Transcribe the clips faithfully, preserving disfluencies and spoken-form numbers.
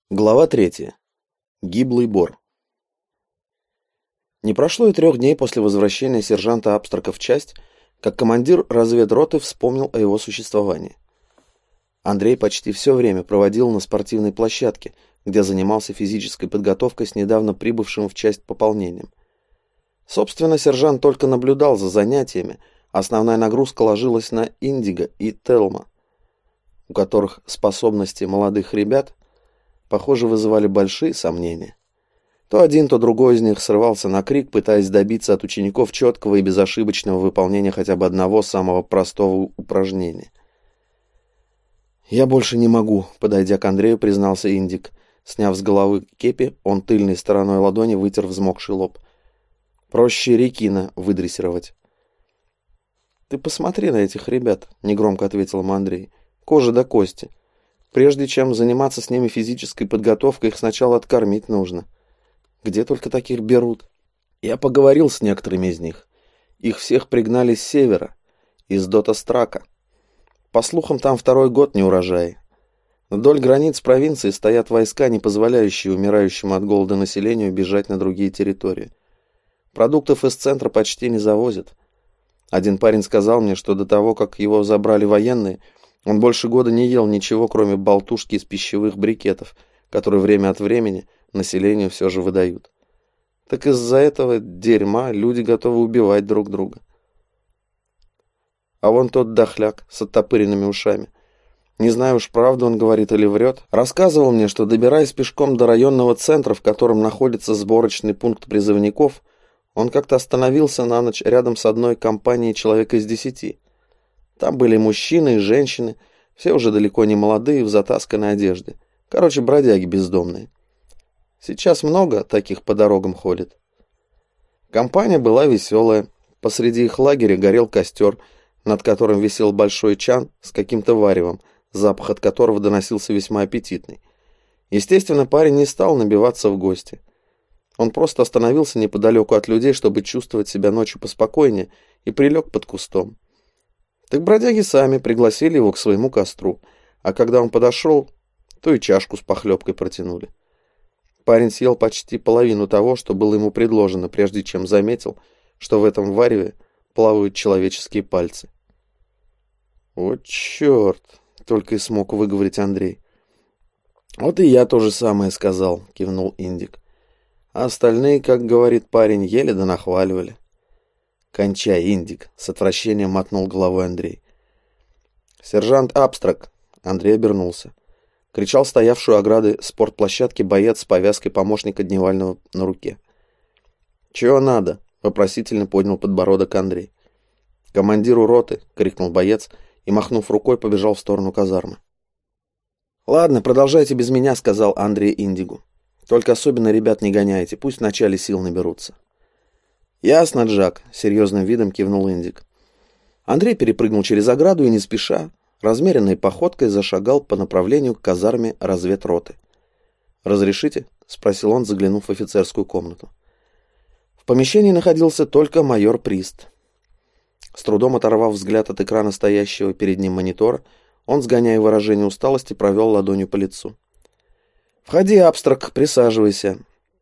Глава третья. Гиблый бор. Не прошло и трех дней после возвращения сержанта Абстрака в часть, как командир разведроты вспомнил о его существовании. Андрей почти все время проводил на спортивной площадке, где занимался физической подготовкой с недавно прибывшим в часть пополнением. Собственно, сержант только наблюдал за занятиями, основная нагрузка ложилась на Индиго и Телма, у которых способности молодых ребят, похоже, вызывали большие сомнения. То один, то другой из них срывался на крик, пытаясь добиться от учеников четкого и безошибочного выполнения хотя бы одного самого простого упражнения. «Я больше не могу», — подойдя к Андрею, признался Индик. Сняв с головы кепи, он тыльной стороной ладони вытер взмокший лоб. «Проще рекина выдрессировать». «Ты посмотри на этих ребят», — негромко ответил ему Андрей. «Кожа до кости. Прежде чем заниматься с ними физической подготовкой, их сначала откормить нужно. Где только таких берут? Я поговорил с некоторыми из них. Их всех пригнали с севера, из Дотастрака. По слухам, там второй год неурожай. Вдоль границ провинции стоят войска, не позволяющие умирающему от голода населению бежать на другие территории. Продуктов из центра почти не завозят. Один парень сказал мне, что до того, как его забрали военные, он больше года не ел ничего, кроме болтушки из пищевых брикетов, которые время от времени населению все же выдают. Так из-за этого дерьма люди готовы убивать друг друга. А вон тот дохляк с оттопыренными ушами. Не знаю уж, правду он говорит или врет. Рассказывал мне, что, добираясь пешком до районного центра, в котором находится сборочный пункт призывников, он как-то остановился на ночь рядом с одной компанией человек из десяти. Там были мужчины и женщины, все уже далеко не молодые, в затасканной одежде. Короче, бродяги бездомные. Сейчас много таких по дорогам ходит. Компания была веселая. Посреди их лагеря горел костер, над которым висел большой чан с каким-то варевом, запах от которого доносился весьма аппетитный. Естественно, парень не стал набиваться в гости. Он просто остановился неподалеку от людей, чтобы чувствовать себя ночью поспокойнее, и прилег под кустом. Так бродяги сами пригласили его к своему костру, а когда он подошел, то и чашку с похлебкой протянули. Парень съел почти половину того, что было ему предложено, прежде чем заметил, что в этом вареве плавают человеческие пальцы. «Вот черт!» — только и смог выговорить Андрей. «Вот и я то же самое сказал», — кивнул Индик. А остальные, как говорит парень, ели да нахваливали. «Кончай, Индик!» — с отвращением мотнул головой Андрей. «Сержант Абстрак!» — Андрей обернулся. Кричал стоявшую у ограды спортплощадки боец с повязкой помощника дневального на руке. «Чего надо?» — вопросительно поднял подбородок Андрей. «Командиру роты!» — крикнул боец и, махнув рукой, побежал в сторону казармы. «Ладно, продолжайте без меня», — сказал Андрей Индигу. «Только особенно ребят не гоняйте, пусть в начале сил наберутся». «Ясно, Джак», — серьезным видом кивнул Индик. Андрей перепрыгнул через ограду и не спеша, размеренной походкой зашагал по направлению к казарме разведроты. «Разрешите?» — спросил он, заглянув в офицерскую комнату. В помещении находился только майор Прист. С трудом оторвав взгляд от экрана стоящего перед ним монитора, он, сгоняя выражение усталости, провел ладонью по лицу. «Входи, Абстрак, присаживайся».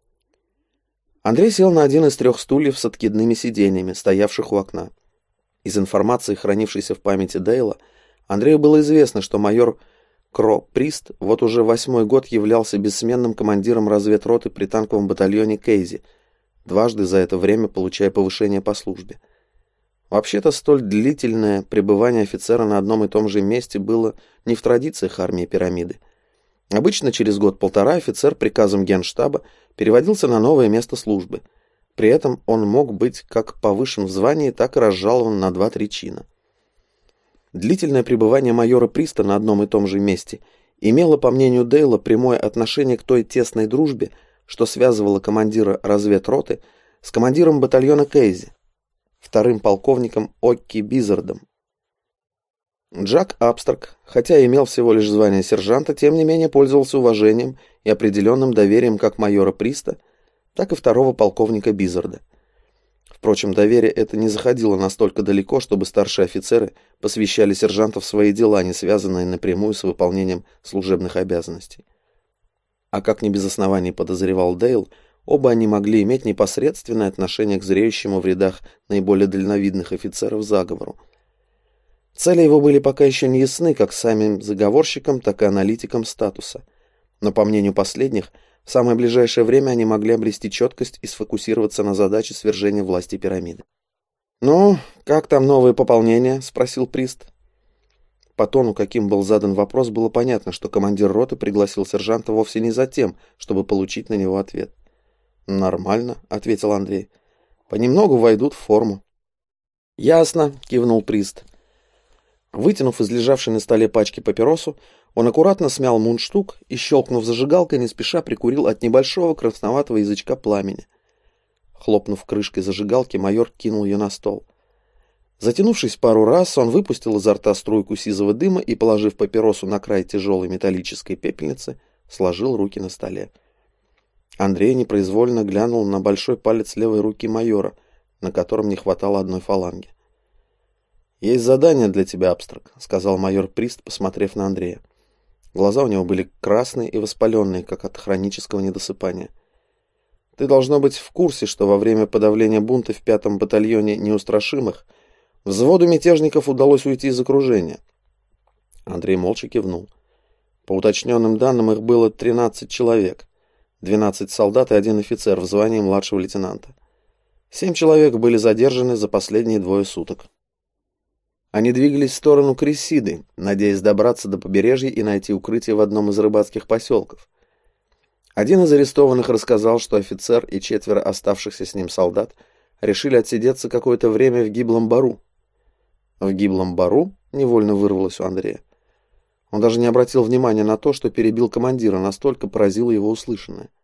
Андрей сел на один из трех стульев с откидными сиденьями, стоявших у окна. Из информации, хранившейся в памяти Дейла, Андрею было известно, что майор Кро Прист вот уже восьмой год являлся бессменным командиром разведроты при танковом батальоне Кейзи, дважды за это время получая повышение по службе. Вообще-то, столь длительное пребывание офицера на одном и том же месте было не в традициях армии пирамиды. Обычно через год-полтора офицер приказом Генштаба переводился на новое место службы. При этом он мог быть как повышен в звании, так и разжалован на два-три чина. Длительное пребывание майора Приста на одном и том же месте имело, по мнению Дейла, прямое отношение к той тесной дружбе, что связывало командира разведроты с командиром батальона Кейзи, вторым полковником Окки Бизардом. Джак Абстрак, хотя и имел всего лишь звание сержанта, тем не менее пользовался уважением и определенным доверием как майора Приста, так и второго полковника Бизарда. Впрочем, доверие это не заходило настолько далеко, чтобы старшие офицеры посвящали сержантов в свои дела, не связанные напрямую с выполнением служебных обязанностей. А как не без оснований подозревал Дейл, оба они могли иметь непосредственное отношение к зреющему в рядах наиболее дальновидных офицеров заговору. Цели его были пока еще не ясны как самим заговорщикам, так и аналитикам статуса. Но, по мнению последних, в самое ближайшее время они могли обрести четкость и сфокусироваться на задаче свержения власти пирамиды. «Ну, как там новые пополнения?» — спросил Прист. По тону, каким был задан вопрос, было понятно, что командир роты пригласил сержанта вовсе не за тем, чтобы получить на него ответ. «Нормально», — ответил Андрей. «Понемногу войдут в форму». «Ясно», — кивнул Прист. Вытянув из лежавшей на столе пачки папиросу, он аккуратно смял мундштук и, щелкнув зажигалкой, не спеша прикурил от небольшого красноватого язычка пламени. Хлопнув крышкой зажигалки, майор кинул ее на стол. Затянувшись пару раз, он выпустил изо рта струйку сизого дыма и, положив папиросу на край тяжелой металлической пепельницы, сложил руки на столе. Андрей непроизвольно глянул на большой палец левой руки майора, на котором не хватало одной фаланги. «Есть задание для тебя, Абстрак», — сказал майор Прист, посмотрев на Андрея. Глаза у него были красные и воспаленные, как от хронического недосыпания. «Ты должно быть в курсе, что во время подавления бунта в пятом батальоне неустрашимых взводу мятежников удалось уйти из окружения». Андрей молча кивнул. По уточненным данным, их было тринадцать человек. двенадцать солдат и один офицер в звании младшего лейтенанта. Семь человек были задержаны за последние двое суток. Они двигались в сторону Крисиды, надеясь добраться до побережья и найти укрытие в одном из рыбацких поселков. Один из арестованных рассказал, что офицер и четверо оставшихся с ним солдат решили отсидеться какое-то время в Гиблом Бару. В Гиблом Бару невольно вырвалось у Андрея. Он даже не обратил внимания на то, что перебил командира, настолько поразило его услышанное.